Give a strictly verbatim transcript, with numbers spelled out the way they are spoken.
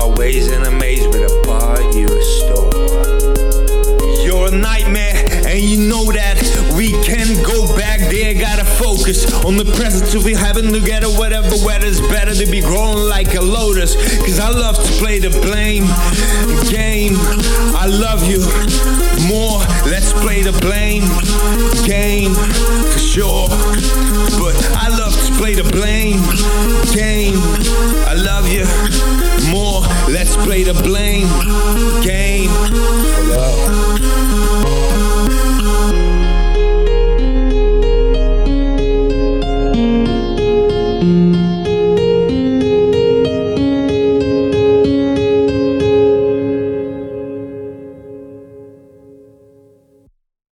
always in a maze with a bar you restore. You're a nightmare, and you know that we can't go back there. Gotta focus on the present till we having together. Whatever weather's better to be growing like a lotus. Cause I love to play the blame game. I love you more, let's play the blame game for sure.